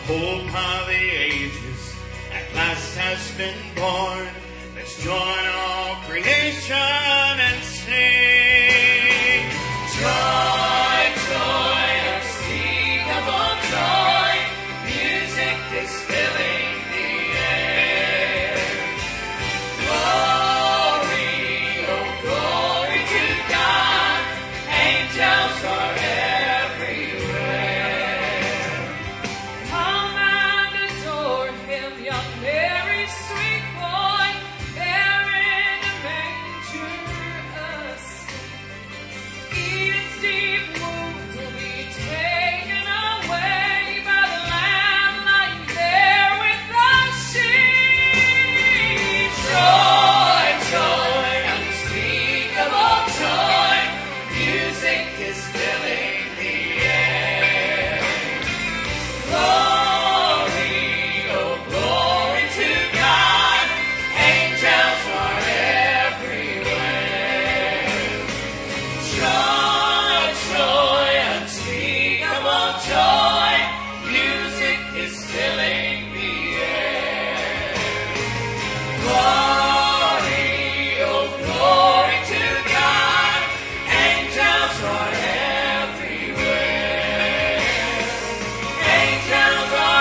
hope of the ages at last has been born. Let's join all creation and sing. Joy, joy, unspeakable joy. Music is filling the air. Glory, oh glory to God. Angels are everywhere. Come and adore Him, young Mary's sweet boy, there in a manger asleep. Eden's deep wounds will be taken away by the Lamb lying there with the sheep. Joy, joy, unspeakable joy. Music is filling the air. Glory, oh glory to God. Angels are everywhere. Joy, joy, unspeakable joy. Music is filling the air. Glory, oh glory to God. Angels are everywhere. Angels are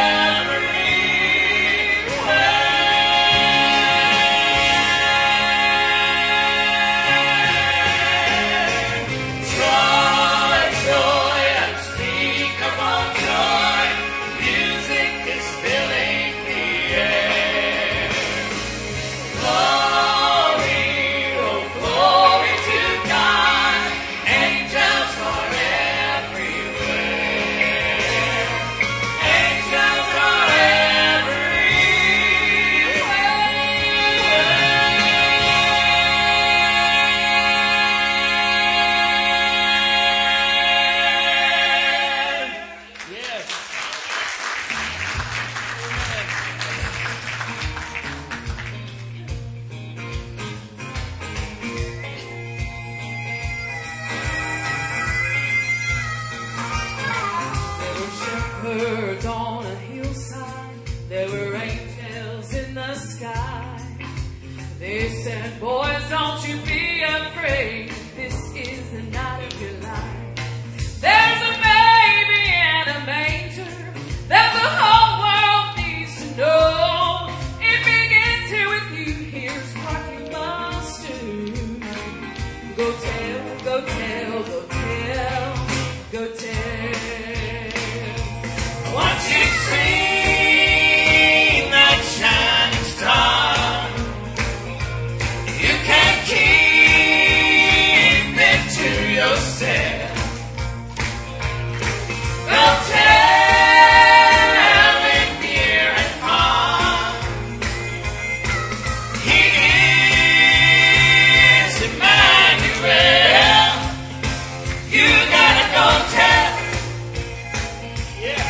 everywhere. Joy, joy, unspeakable joy. Music is filling the air. Glory, oh glory to God. Angels are everywhere. Angels are everywhere. Yes. There were shepherds on a hillside. There were angels in the sky. They said, boys, don't you be afraid. This is the night of your life. There's a baby in a manger that the whole world needs to know. It begins here with you. Here's what you must do. Go tell, go tell, go tell, go tell. Once you've seen that shining star, you can keep it to yourself. Go tell it near and far. He is Emmanuel. You gotta go tell. Yeah.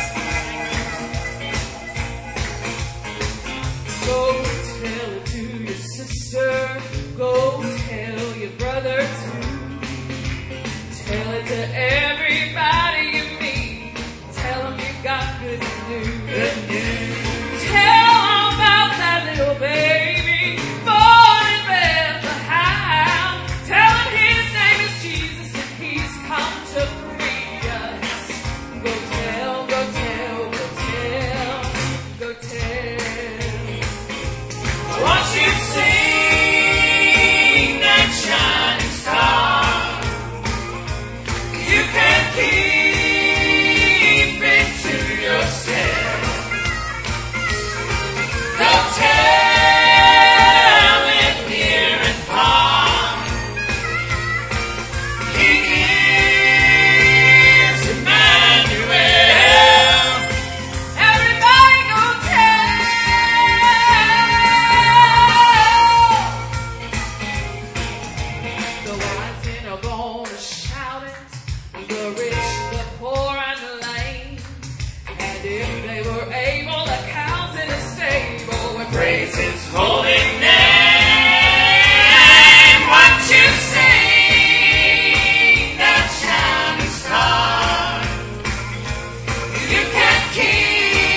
Go tell it to your sister. Go tell your brother too. Tell it to everybody you meet. Tell them you got good news. Good news. Tell them about that little baby born in Bethlehem. Tell them his name is Jesus and he's come to free us. Go tell, go tell, go tell, go tell. Once you've seen that shining star, you can keep it to yourself. Go tell it near and far. He is Emmanuel. Everybody go tell. The wise men are gonna shout it, the rich, the poor, and the lame. And if they were able, the cows in the stable would Praise His holy name. Once you've seen that shining star, you can keep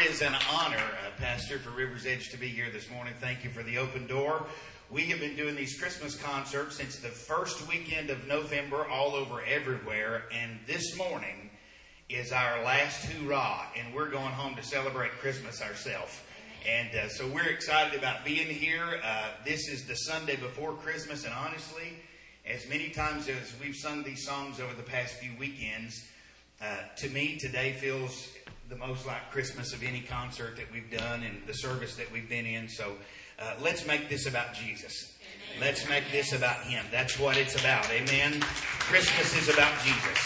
It is an honor, Pastor, for River's Edge to be here this morning. Thank you for the open door. We have been doing these Christmas concerts since the first weekend of November all over everywhere. And this morning is our last hoorah. And we're going home to celebrate Christmas ourselves. And so we're excited about being here. This is the Sunday before Christmas. And honestly, as many times as we've sung these songs over the past few weekends, to me, today feels the most like Christmas of any concert that we've done and the service that we've been in. So let's make this about Jesus. Amen. Let's make this about Him. That's what it's about. Amen. Christmas is about Jesus.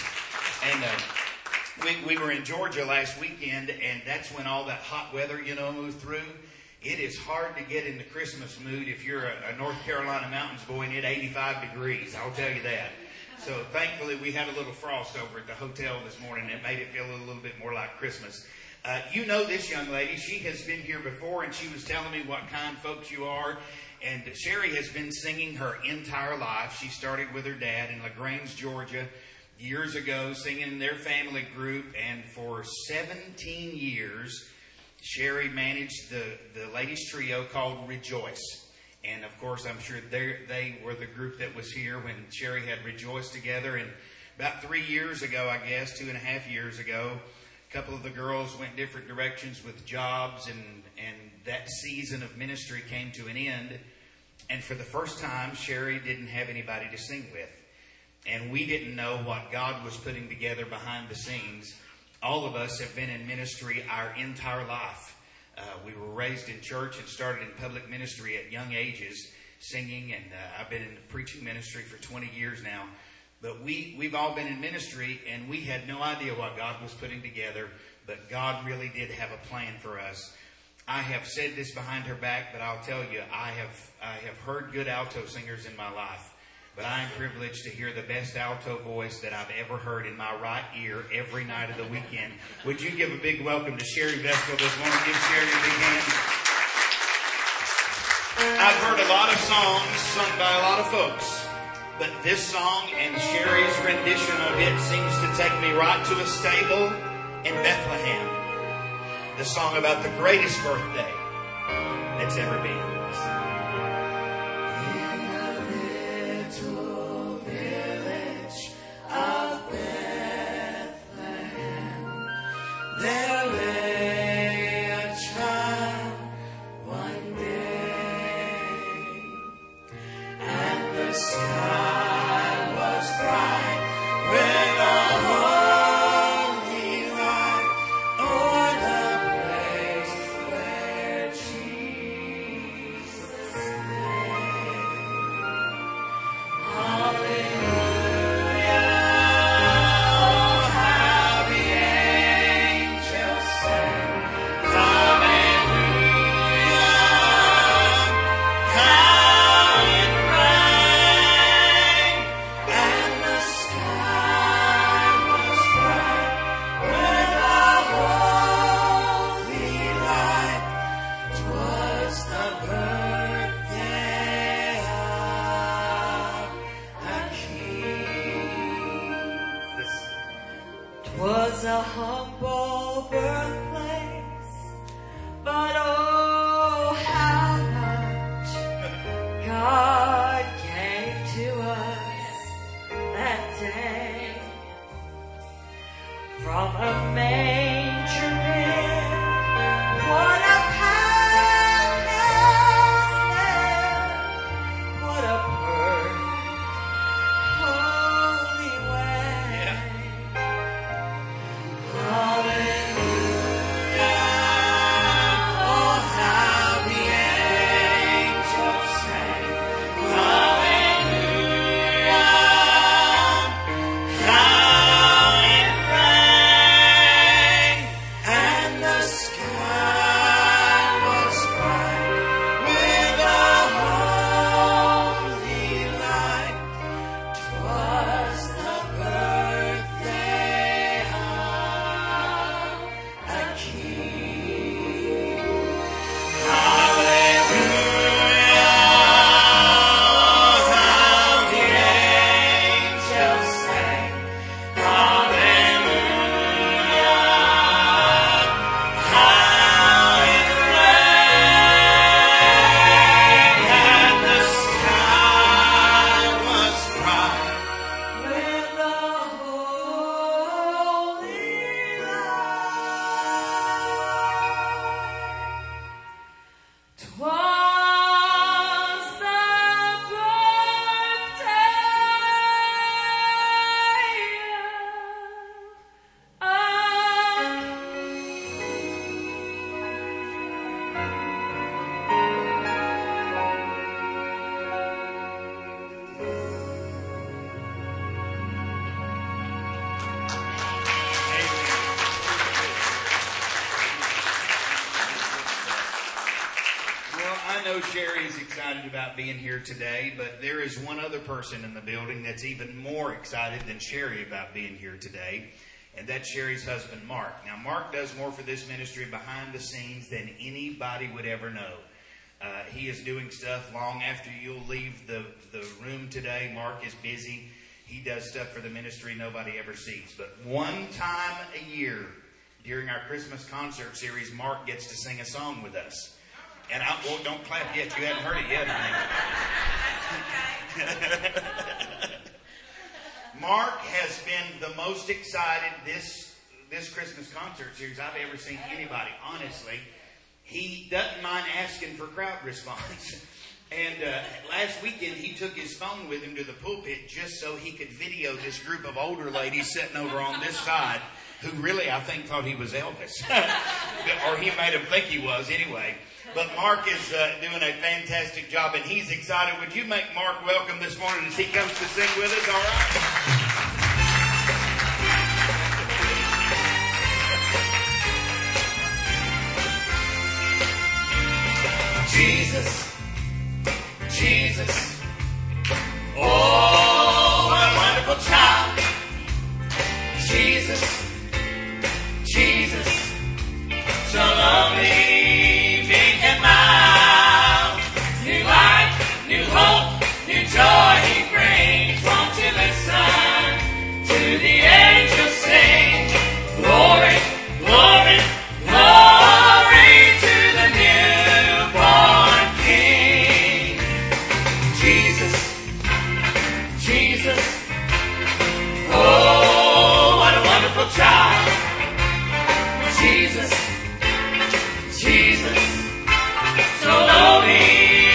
And we were in Georgia last weekend, and that's when all that hot weather, moved through. It is hard to get in the Christmas mood if you're a North Carolina mountains boy and it's 85 degrees. I'll tell you that. So thankfully we had a little frost over at the hotel this morning. It made it feel a little bit more like Christmas. You know this young lady. She has been here before, and she was telling me what kind folks you are. And Sherry has been singing her entire life. She started with her dad in LaGrange, Georgia, years ago, singing in their family group. And for 17 years, Sherry managed the ladies' trio called Rejoice. And, of course, I'm sure they were the group that was here when Sherry had Rejoice together. And about 3 years ago, I guess, 2.5 years ago, a couple of the girls went different directions with jobs, and that season of ministry came to an end. And for the first time, Sherry didn't have anybody to sing with. And we didn't know what God was putting together behind the scenes. All of us have been in ministry our entire life. We were raised in church and started in public ministry at young ages, singing, and I've been in the preaching ministry for 20 years now. But we've all been in ministry, and we had no idea what God was putting together, but God really did have a plan for us. I have said this behind her back, but I'll tell you, I have heard good alto singers in my life. But I am privileged to hear the best alto voice that I've ever heard in my right ear every night of the weekend. Would you give a big welcome to Sherry Vestal this morning? Give Sherry a big hand. I've heard a lot of songs sung by a lot of folks, but this song and Sherry's rendition of it seems to take me right to a stable in Bethlehem. The song about the greatest birthday that's ever been. There lay a child one day, and the sky was bright with a holy light o'er the place where Jesus lay. Hallelujah. A humble birthplace, but oh, how much God gave to us that day. From a manger in, what a palace there, what a perfect holy way. Hallelujah. Sherry is excited about being here today, but there is one other person in the building that's even more excited than Sherry about being here today, and that's Sherry's husband, Mark. Now, Mark does more for this ministry behind the scenes than anybody would ever know. He is doing stuff long after you'll leave the room today. Mark is busy. He does stuff for the ministry nobody ever sees. But one time a year during our Christmas concert series, Mark gets to sing a song with us. And don't clap yet. You haven't heard it yet. Mark has been the most excited this Christmas concert series I've ever seen anybody. Honestly, he doesn't mind asking for crowd response. And last weekend, he took his phone with him to the pulpit just so he could video this group of older ladies sitting over on this side who really, I think, thought he was Elvis. Or he made them think he was anyway. But Mark is doing a fantastic job, and he's excited. Would you make Mark welcome this morning as he comes to sing with us, all right? Jesus, Jesus, oh, what a wonderful child. Jesus, Jesus, so lovely. Joy he brings, won't you listen to the angels sing? Glory, glory, glory to the newborn King. Jesus, Jesus, oh, what a wonderful child. Jesus, Jesus, so lowly.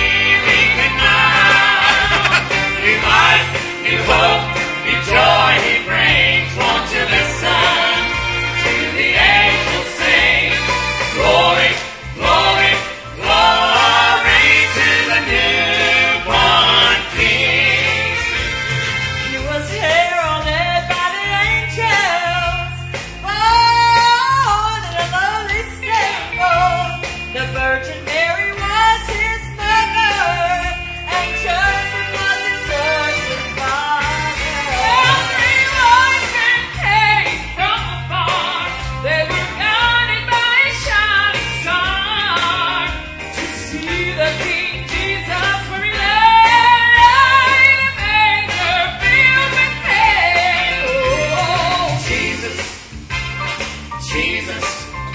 New hope, new joy he brings. Won't you listen to the angels sing? Glory, glory, glory to the newborn King. He was heralded by the angels, born in a lowly stable. The Virgin Mary was his mother, and Joseph was his earthly father. Every voice came from afar. They were guided by a shining star to see the King Jesus where he lay in a manger filled with hay. Oh, Jesus, Jesus,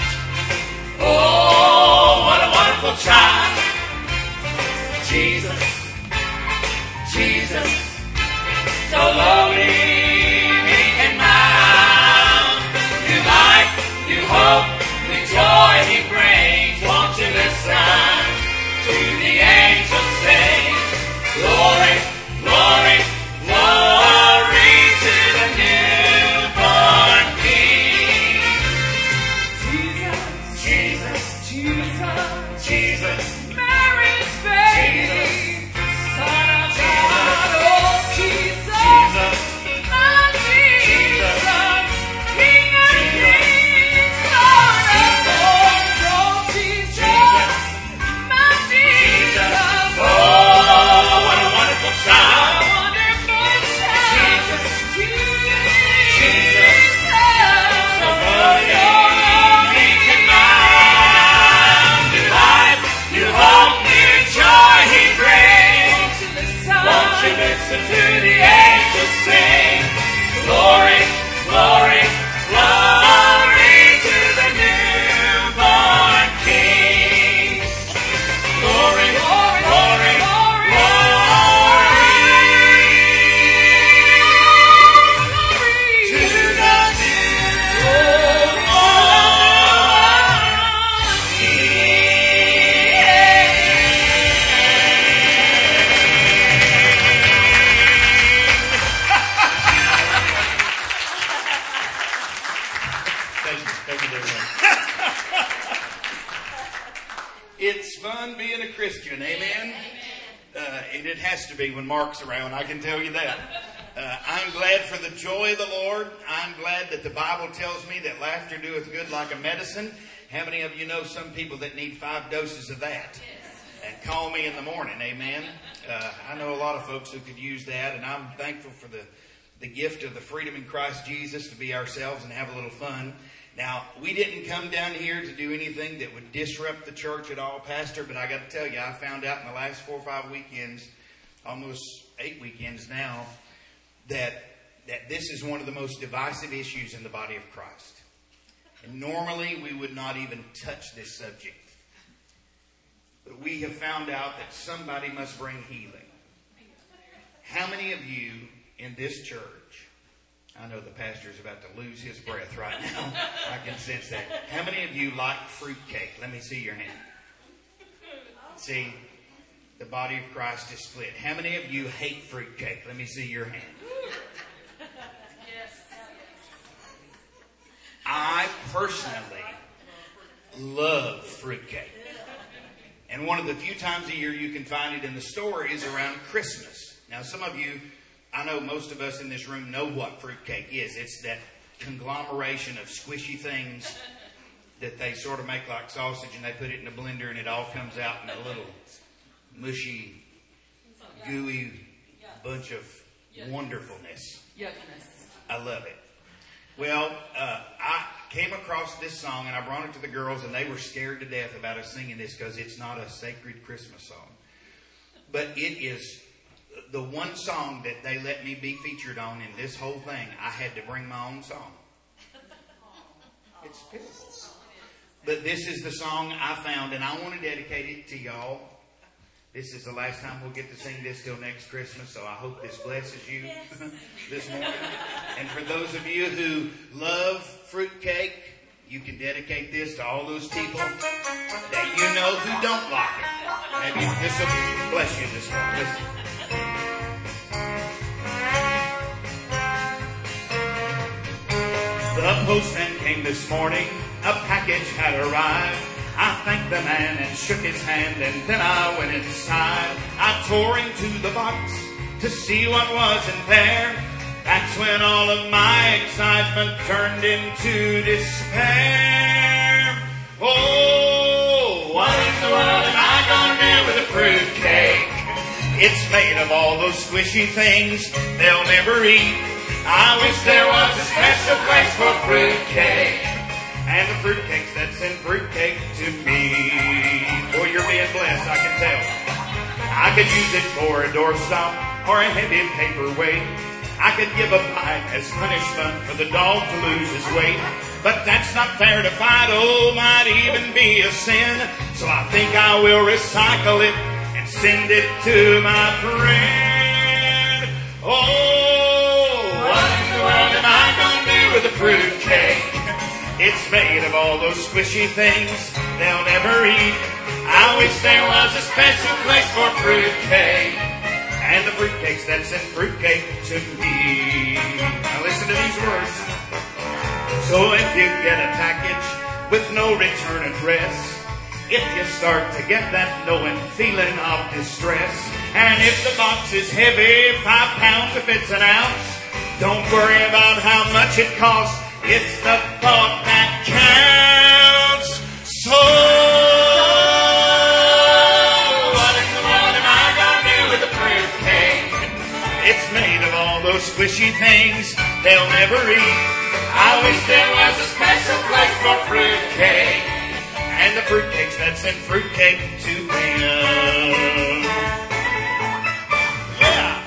oh, what a wonderful child. Jesus, Jesus, so lowly, meek and mild. New life, new hope, new joy he brings. Won't you listen to the angels sing? Glory, glory, glory to the newborn King. Jesus, Jesus, Jesus, Jesus, Mary's baby, Son of God, oh Jesus, Jesus, my Jesus, King of Kings, Lord of Lords, oh Jesus, my Jesus, oh, what a wonderful a child. wonderful child, Jesus, so meek and mild. New life, new hope, new joy he brings. Won't you listen to the angels sing? Glory, glory, glory to the newborn King. Glory, glory, glory, to the newborn Thank you, everyone. It's fun being a Christian, amen? And it has to be when Mark's around, I can tell you that. I'm glad for the joy of the Lord. I'm glad that the Bible tells me that laughter doeth good like a medicine. How many of you know some people that need 5 doses of that? and call me in the morning. Amen. I know a lot of folks who could use that, and I'm thankful for the gift of the freedom in Christ Jesus to be ourselves and have a little fun. Now, we didn't come down here to do anything that would disrupt the church at all, Pastor, but I got to tell you, I found out in the last 4 or 5 weekends, almost 8 weekends now, that this is one of the most divisive issues in the body of Christ. And normally we would not even touch this subject. But we have found out that somebody must bring healing. How many of you in this church, I know the pastor is about to lose his breath right now. I can sense that. How many of you like fruitcake? Let me see your hand. See, the body of Christ is split. How many of you hate fruitcake? Let me see your hand. I personally love fruitcake. And one of the few times a year you can find it in the store is around Christmas. Now, some of you, I know most of us in this room know what fruitcake is. It's that conglomeration of squishy things that they sort of make like sausage and they put it in a blender and it all comes out in a little mushy, gooey bunch of wonderfulness. I love it. Well, I came across this song and I brought it to the girls and they were scared to death about us singing this because it's not a sacred Christmas song. But it is the one song that they let me be featured on in this whole thing. I had to bring my own song. It's pitiful. But this is the song I found and I want to dedicate it to y'all. This is the last time we'll get to sing this till next Christmas, so I hope this blesses you this morning. And for those of you who love fruitcake, you can dedicate this to all those people that you know who don't like it. Maybe this will bless you this morning. Listen. The postman came this morning, a package had arrived. I thanked the man and shook his hand, and then I went inside. I tore into the box to see what was in there. That's when all of my excitement turned into despair. Oh, what in the world am I gonna do with a fruitcake? It's made of all those squishy things they'll never eat. I wish there was a special place for fruitcake. And the fruitcakes that send fruitcake to me. Boy, you're being blessed, I can tell. I could use it for a doorstop or a heavy paperweight. I could give a bite as punishment for the dog to lose his weight. But that's not fair to fight, oh, might even be a sin. So I think I will recycle it and send it to my friend. Oh, what in the world am I gonna do with a fruitcake? It's made of all those squishy things they'll never eat. I wish there was a special place for fruitcake. And the fruitcakes that send fruitcake to me. Now listen to these words. So if you get a package with no return address, if you start to get that knowing feeling of distress, and if the box is heavy, 5 pounds if it's an ounce, don't worry about how much it costs. It's the thought that counts. So, what in the world am I gonna do with a fruitcake? It's made of all those squishy things they'll never eat. I wish there was a special place for fruitcake. And the fruitcakes that send fruitcake to me. Yeah.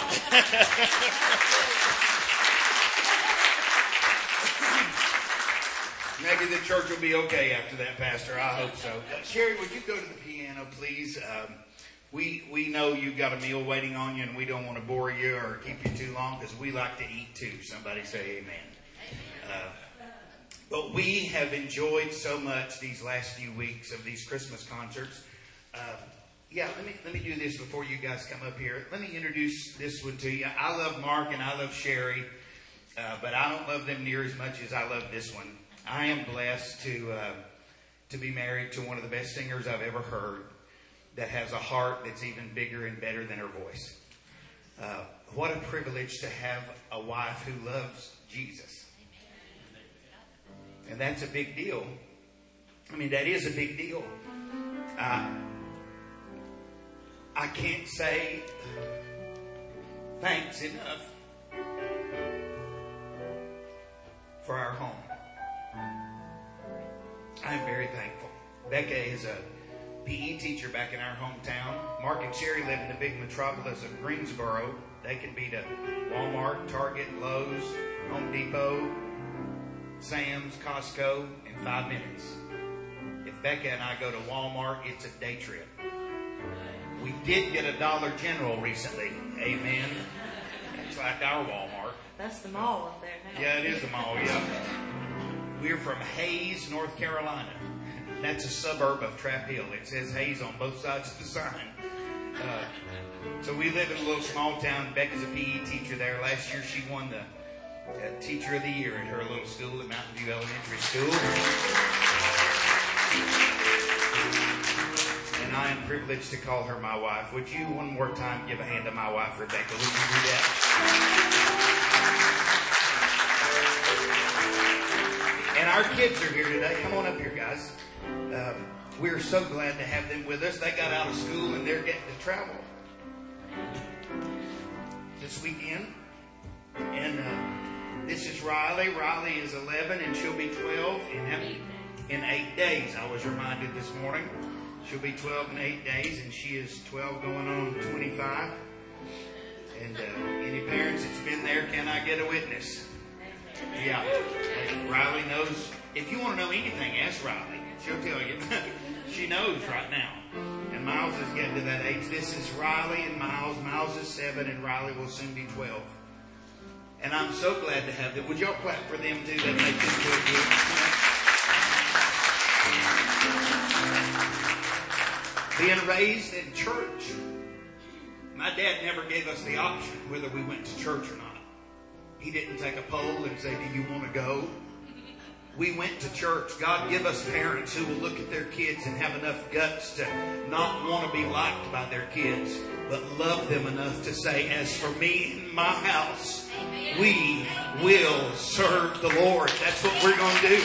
Maybe the church will be okay after that, Pastor. I hope so. Sherry, would you go to the piano, please? We know you've got a meal waiting on you, and we don't want to bore you or keep you too long because we like to eat too. Somebody say amen. But we have enjoyed so much these last few weeks of these Christmas concerts. Let me do this before you guys come up here. Let me introduce this one to you. I love Mark and I love Sherry, but I don't love them near as much as I love this one. I am blessed to be married to one of the best singers I've ever heard that has a heart that's even bigger and better than her voice. What a privilege to have a wife who loves Jesus. And that's a big deal. I mean, that is a big deal. I can't say thanks enough for our home. I'm very thankful. Becca is a PE teacher back in our hometown. Mark and Sherry live in the big metropolis of Greensboro. They can be to Walmart, Target, Lowe's, Home Depot, Sam's, Costco in 5 minutes. If Becca and I go to Walmart, it's a day trip. We did get a Dollar General recently. Amen. It's like our Walmart. That's the mall up there now. Yeah, it is the mall, yeah. We're from Hayes, North Carolina. That's a suburb of Trap Hill. It says Hayes on both sides of the sign. So we live in a little small town. Becca's a PE teacher there. Last year she won the Teacher of the Year at her little school at Mountain View Elementary School. And I am privileged to call her my wife. Would you one more time give a hand to my wife, Rebecca? Would you do that? And our kids are here today. Come on up here, guys. We're so glad to have them with us. They got out of school and they're getting to travel this weekend. And this is Riley. Riley is 11 and she'll be 12 in 8 days. I was reminded this morning. She'll be 12 in 8 days, and she is 12 going on 25. And any parents that's been there, can I get a witness? Yeah. Riley knows. If you want to know anything, ask Riley. She'll tell you. She knows right now. And Miles is getting to that age. This is Riley and Miles. Miles is 7, and Riley will soon be 12. And I'm so glad to have them. Would y'all clap for them too? That make them feel good. Being raised in church, my dad never gave us the option whether we went to church or not. He didn't take a poll and say, do you want to go? We went to church. God give us parents who will look at their kids and have enough guts to not want to be liked by their kids, but love them enough to say, as for me and my house, we will serve the Lord. That's what we're going to do.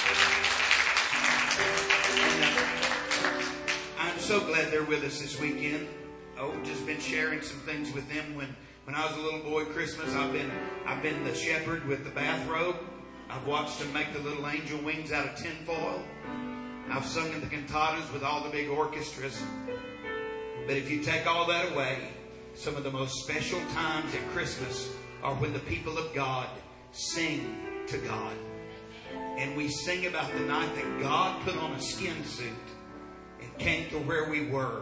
I'm so glad they're with us this weekend. Just been sharing some things with them. When I was a little boy, Christmas, I've been the shepherd with the bathrobe. I've watched them make the little angel wings out of tinfoil. I've sung in the cantatas with all the big orchestras. But if you take all that away, some of the most special times at Christmas are when the people of God sing to God. And we sing about the night that God put on a skin suit and came to where we were.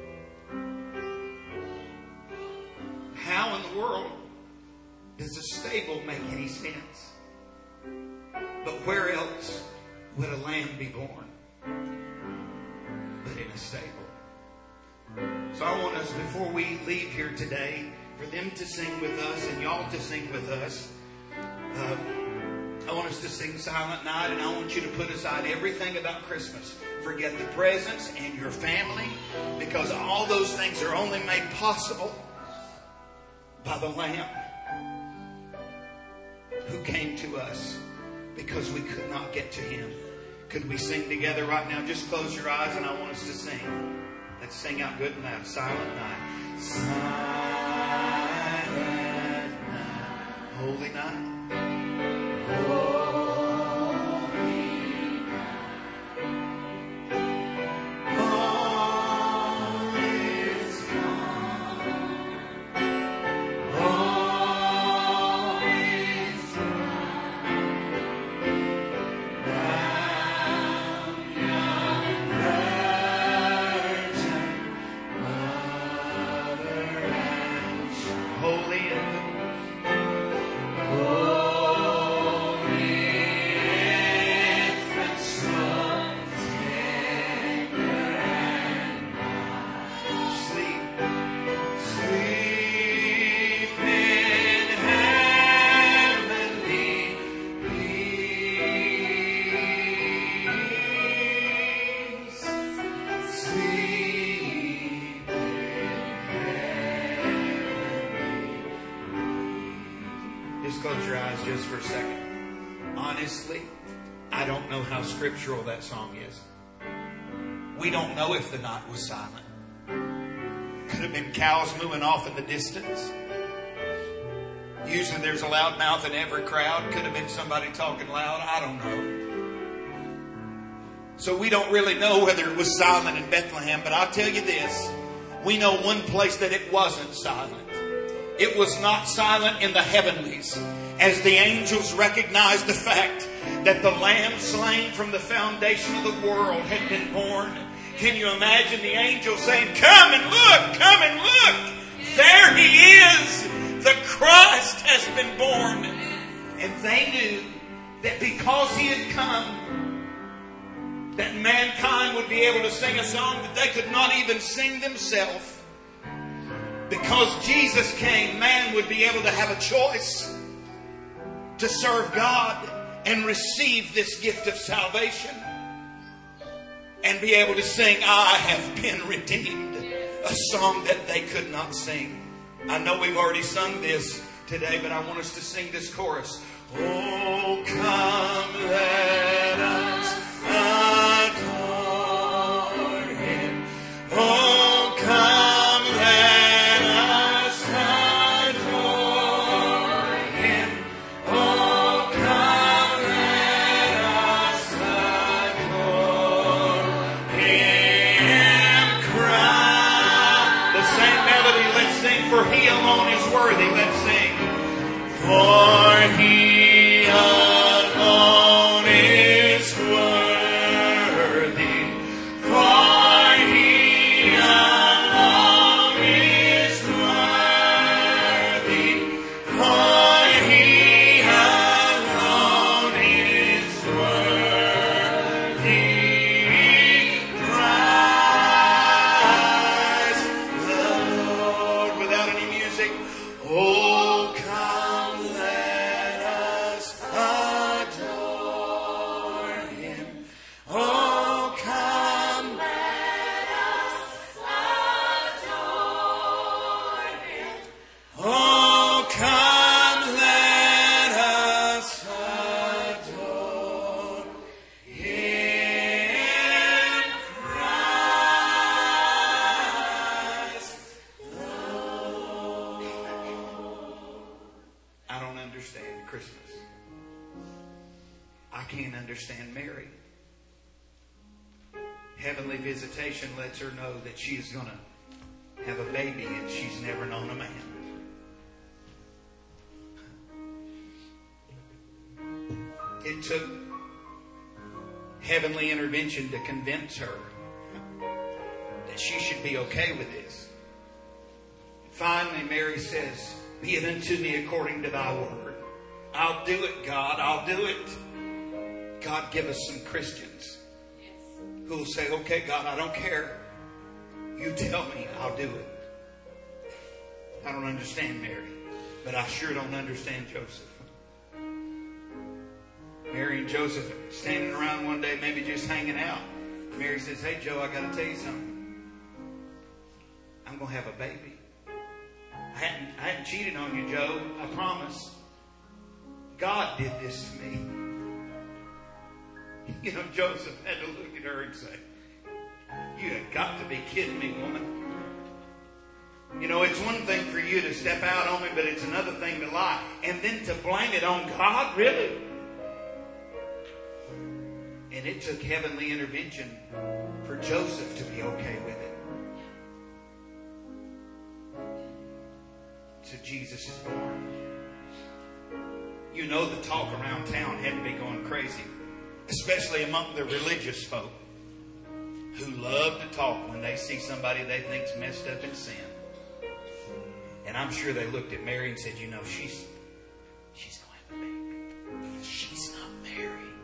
How in the world does a stable make any sense? But where else would a lamb be born but in a stable? So I want us, before we leave here today, for them to sing with us and y'all to sing with us. I want us to sing Silent Night, and I want you to put aside everything about Christmas. Forget the presents and your family, because all those things are only made possible by the Lamb who came to us because we could not get to Him. Could we sing together right now? Just close your eyes and I want us to sing. Let's sing out good and loud. Silent Night. Silent night. Holy night. Just for a second. Honestly, I don't know how scriptural that song is. We don't know if the night was silent. Could have been cows mooing off in the distance. Usually there's a loud mouth in every crowd. Could have been somebody talking loud. I don't know. So we don't really know whether it was silent in Bethlehem. But I'll tell you this. We know one place that it wasn't silent. It was not silent in the heavenlies. As the angels recognized the fact that the Lamb slain from the foundation of the world had been born. Can you imagine the angel saying, come and look, come and look. There He is. The Christ has been born. And they knew that because He had come, that mankind would be able to sing a song that they could not even sing themselves. Because Jesus came, man would be able to have a choice to serve God and receive this gift of salvation. And be able to sing, I have been redeemed. A song that they could not sing. I know we've already sung this today, but I want us to sing this chorus. Oh, come, let us adore Him. Oh, come, let us adore Him. Oh, come, let us adore Him. Cry. The same melody, let's sing. For He alone is worthy. Let's sing. For He alone is worthy. For He alone is worthy. For He alone is worthy. Praise the Lord. Without any music. Oh, come, let us adore Him. Oh, come, let us adore Him. Oh, come, let us adore Him. Christ the Lord. I don't understand Christmas. I can't understand Mary. Heavenly visitation lets her know that she is going to have a baby and she's never known a man. It took heavenly intervention to convince her that she should be okay with this. Finally, Mary says, be it unto me according to thy word. I'll do it, God. I'll do it. God, give us some Christians who will say, okay, God, I don't care. You tell me, I'll do it. I don't understand Mary, but I sure don't understand Joseph. Mary and Joseph standing around one day, maybe just hanging out. Mary says, hey, Joe, I got to tell you something. I'm going to have a baby. I hadn't cheated on you, Joe. I promise. God did this to me. You know, Joseph had to look at her and say, you have got to be kidding me, woman. You know, it's one thing for you to step out on me, but it's another thing to lie. And then to blame it on God, really? And it took heavenly intervention for Joseph to be okay with it. So Jesus is born. You know the talk around town had to be going crazy. Especially among the religious folk who love to talk when they see somebody they think's messed up in sin. And I'm sure they looked at Mary and said, you know, she's going to have a baby. She's not Mary.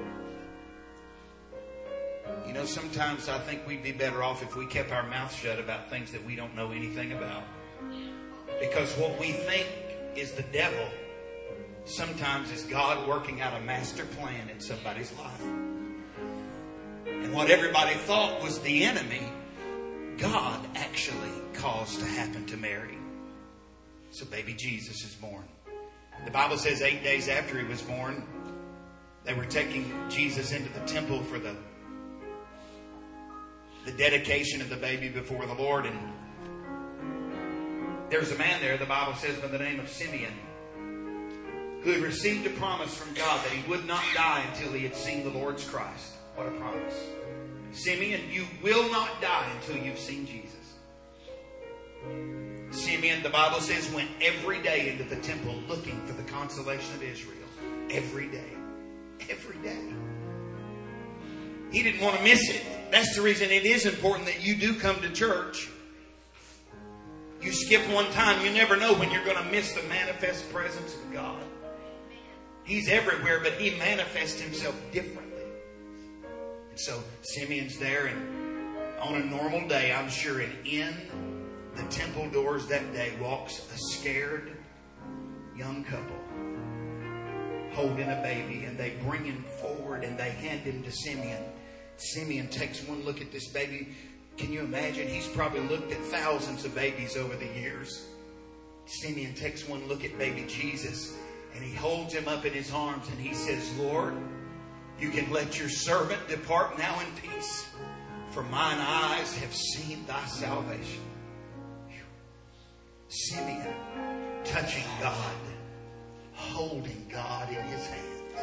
You know, sometimes I think we'd be better off if we kept our mouth shut about things that we don't know anything about. Because what we think is the devil sometimes is God working out a master plan in somebody's life. And what everybody thought was the enemy, God actually caused to happen to Mary. So baby Jesus is born. The Bible says 8 days after he was born, they were taking Jesus into the temple for the dedication of the baby before the Lord. And There's a man there, the Bible says, by the name of Simeon, who had received a promise from God that he would not die until he had seen the Lord's Christ. What a promise. Simeon, you will not die until you've seen Jesus. Simeon, the Bible says, went every day into the temple looking for the consolation of Israel. Every day. Every day. He didn't want to miss it. That's the reason it is important that you do come to church. You skip one time, you never know when you're going to miss the manifest presence of God. He's everywhere, but He manifests Himself differently. And so Simeon's there, and on a normal day, I'm sure, and in the temple doors that day walks a scared young couple holding a baby, and they bring him forward and they hand him to Simeon. Simeon takes one look at this baby. Can you imagine? He's probably looked at thousands of babies over the years. Simeon takes one look at baby Jesus, and he holds him up in his arms, and he says, Lord, you can let your servant depart now in peace, for mine eyes have seen thy salvation. Simeon touching God, holding God in his hands.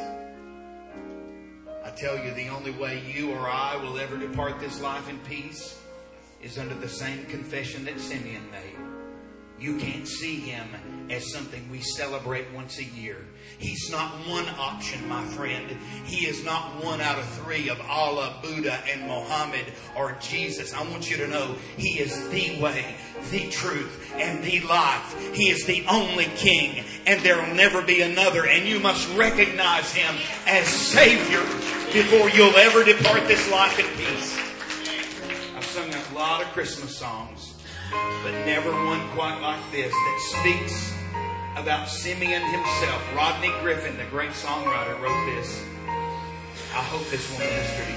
I tell you, the only way you or I will ever depart this life in peace is under the same confession that Simeon made. You can't see Him as something we celebrate once a year. He's not one option, my friend. He is not one out of three of Allah, Buddha, and Muhammad or Jesus. I want you to know He is the way, the truth, and the life. He is the only King, and there will never be another. And you must recognize Him as Savior before you'll ever depart this life in peace. I've sung a lot of Christmas songs, but never one quite like this that speaks about Simeon himself. Rodney Griffin, the great songwriter, wrote this. I hope this will minister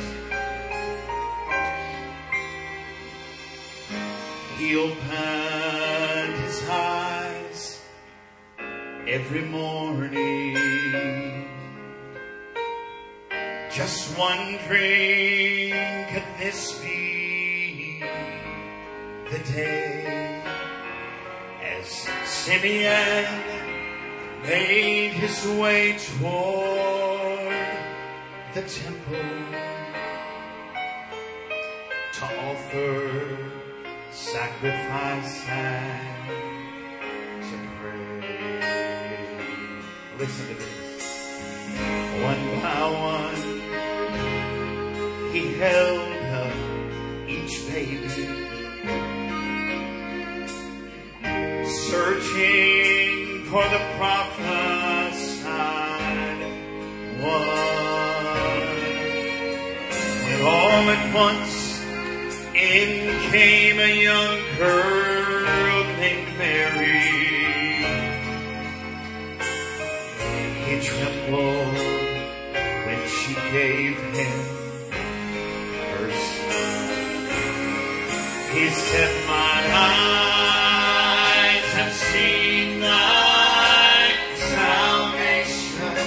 to you. He opened his eyes every morning, just wondering, could this be the day? As Simeon made his way toward the temple to offer sacrifice and to pray. Listen to this. One by one, he held up each baby, searching for the prophesied one. When all at once in came a young girl named Mary. He trembled when she gave him her son. He said, my eyes have seen thy salvation,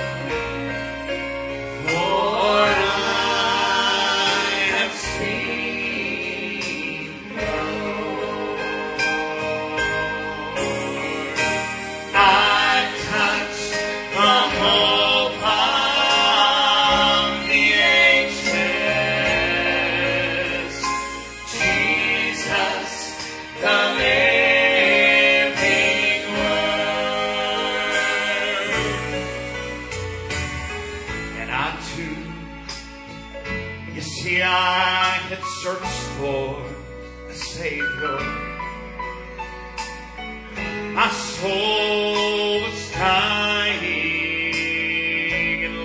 for I have seen the Lord. I've touched the hope of the ages, Jesus, the living Word. And I too, you see, I had searched for a Savior. My soul was dying and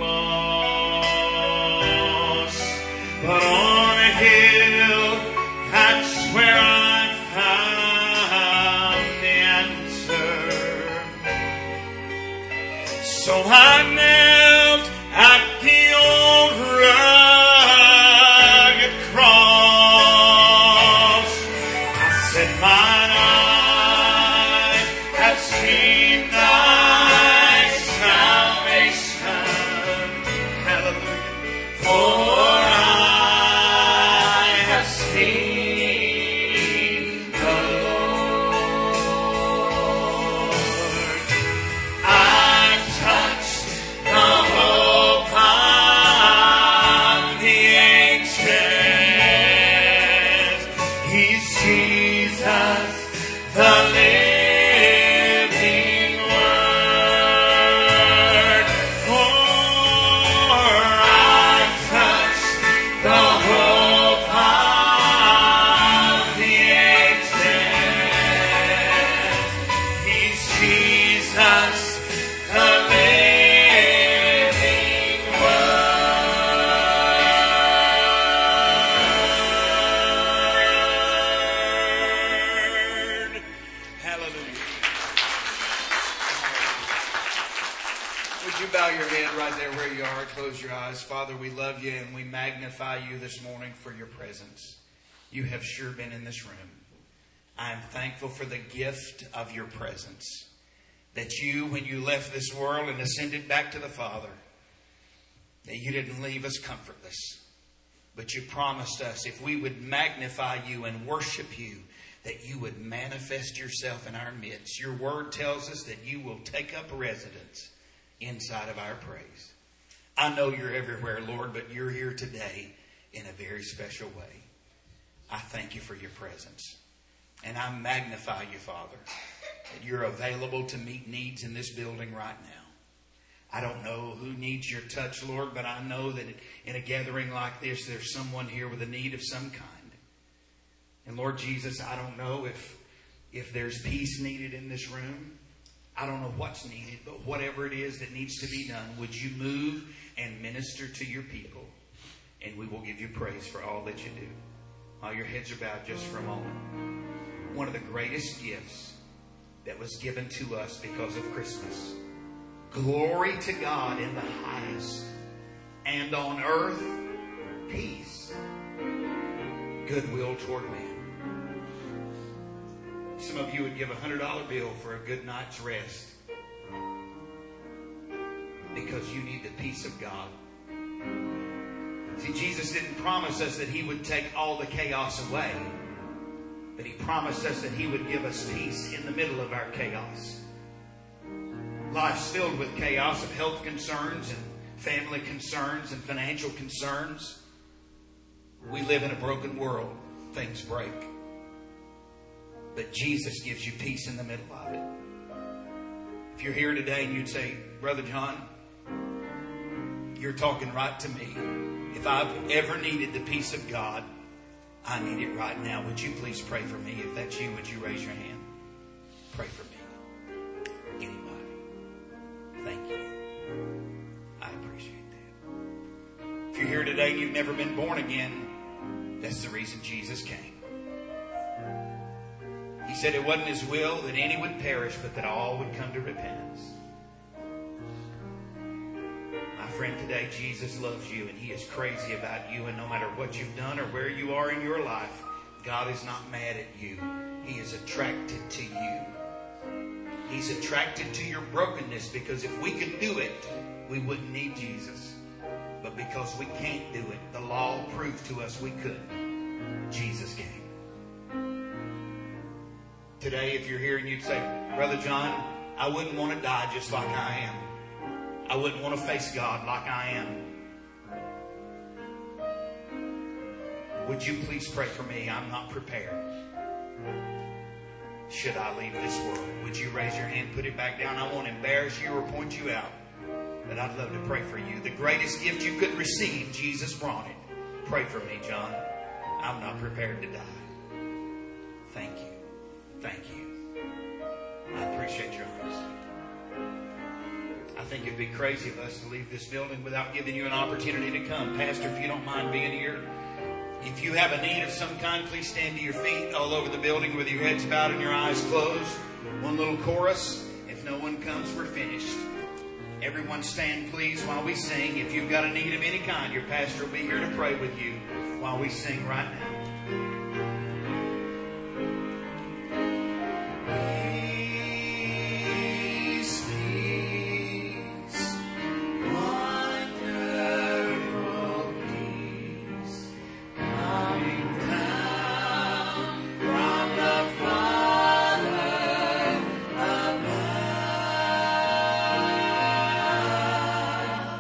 lost, but on a hill, that's where I found the answer. So I knelt at the old rugged cross. I said, mine eye have seen thy salvation. Hallelujah. For I have seen the Lord. us the living Word. Hallelujah. Would you bow your head right there where you are? Close your eyes. Father, we love you and we magnify you this morning for your presence. You have sure been in this room. I am thankful for the gift of your presence. That you, when you left this world and ascended back to the Father, that you didn't leave us comfortless. But you promised us if we would magnify you and worship you, that you would manifest yourself in our midst. Your word tells us that you will take up residence inside of our praise. I know you're everywhere, Lord, but you're here today in a very special way. I thank you for your presence. And I magnify you, Father, that you're available to meet needs in this building right now. I don't know who needs your touch, Lord, but I know that in a gathering like this, there's someone here with a need of some kind. And Lord Jesus, I don't know if there's peace needed in this room. I don't know what's needed, but whatever it is that needs to be done, would you move and minister to your people? And we will give you praise for all that you do. While your heads are bowed just for a moment. One of the greatest gifts that was given to us because of Christmas. Glory to God in the highest. And on earth, peace. Goodwill toward men. Some of you would give a $100 bill for a good night's rest. Because you need the peace of God. See, Jesus didn't promise us that He would take all the chaos away. But He promised us that He would give us peace in the middle of our chaos. Life's filled with chaos of health concerns and family concerns and financial concerns. We live in a broken world. Things break. But Jesus gives you peace in the middle of it. If you're here today and you'd say, Brother John, you're talking right to me. If I've ever needed the peace of God, I need it right now. Would you please pray for me? If that's you, would you raise your hand? Pray for me. Anybody? Thank you. I appreciate that. If you're here today and you've never been born again, that's the reason Jesus came. He said it wasn't His will that any would perish, but that all would come to repentance. My friend, today Jesus loves you and He is crazy about you, and no matter what you've done or where you are in your life, God is not mad at you. He is attracted to you. He's attracted to your brokenness, because if we could do it, we wouldn't need Jesus. But because we can't do it, the law proved to us we couldn't. Jesus came. Today, if you're here and you'd say, Brother John, I wouldn't want to die just like I am. I wouldn't want to face God like I am. Would you please pray for me? I'm not prepared. Should I leave this world? Would you raise your hand, put it back down? I won't embarrass you or point you out, but I'd love to pray for you. The greatest gift you could receive, Jesus brought it. Pray for me, John. I'm not prepared to die. Thank you. Thank you. I appreciate your honesty. I think it'd be crazy of us to leave this building without giving you an opportunity to come. Pastor, if you don't mind being here, if you have a need of some kind, please stand to your feet all over the building with your heads bowed and your eyes closed. One little chorus. If no one comes, we're finished. Everyone stand, please, while we sing. If you've got a need of any kind, your pastor will be here to pray with you while we sing right now.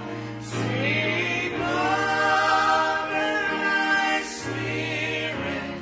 Spirit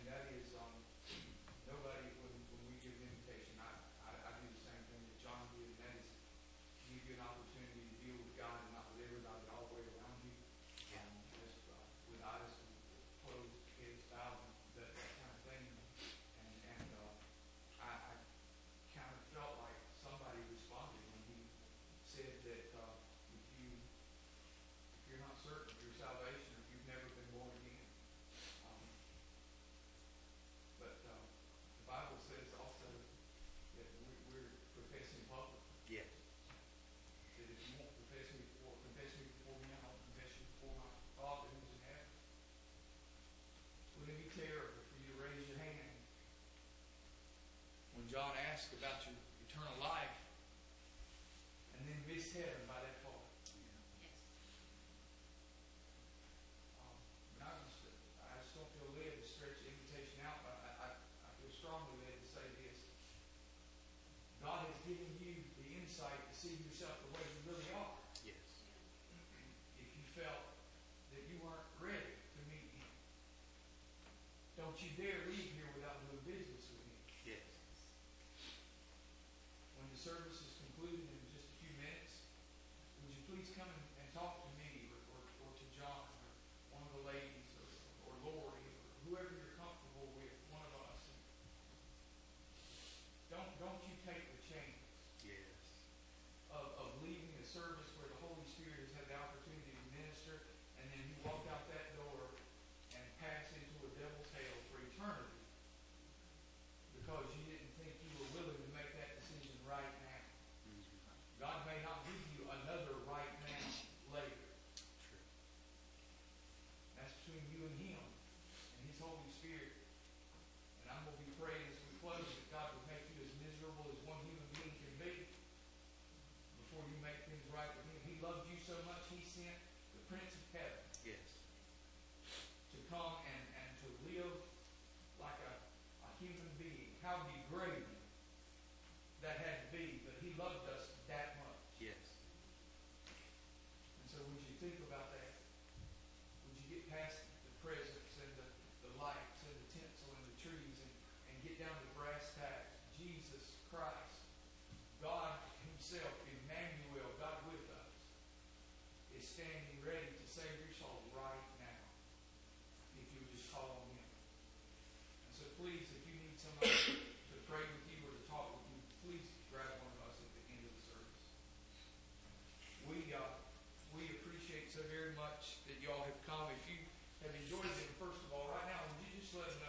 that is nobody, when we give an invitation, I do the same thing that John did, and that is give you an opportunity to deal with God and not with everybody all the way around you. Just with eyes closed, heads bowed, that kind of thing. And I kind of felt like somebody responded when he said that if you're not certain of your salvation, or if you've never been born again, but the Bible says also that we're professing public. Yes. That if you won't confess me before me, I'll confess you before my Father who's in heaven. Wouldn't it be terrible for you to raise your hand when John asked about your eternal life and then miss heaven by that far? But I just don't feel led to stretch the invitation out, but I feel strongly led to say this. God has given you the insight to see yourself the way you really are. Yes. If you felt that you weren't ready to meet Him, don't you dare leave here without doing business with Him. Yes. When the service is concluded in just a few minutes, would you please come and talk to me or to John or one of the ladies or Lori or whoever you're comfortable with, one of us. Don't you take the chance Yes. of leaving a service where the Holy Spirit has had the opportunity to minister, and then you walk out that door and pass into a devil's hell for eternity because you didn't think you were willing to make that decision right now. God may not give you another right now later. True. That's between you and Him and His Holy Spirit. And I'm going to be praying as we close that God would make you as miserable as one human being can be before you make things right with Him. He loved you so much, He sent the Prince of Heaven Yes. to come and to live like a human being. How degrading that had to be, but He loved us that much. Yes. And so would you think about that? Would you get past the presents and the lights and the tinsel and the trees and get down to brass tacks? Jesus Christ, God Himself, Emmanuel, God with us, is standing ready to save your soul right now if you would just call on Him. And so please, if you need somebody to pray with you or to talk with you, please grab one of us at the end of the service. We appreciate so very much that y'all have come. If you have enjoyed it, first of all, right now, would you just let them know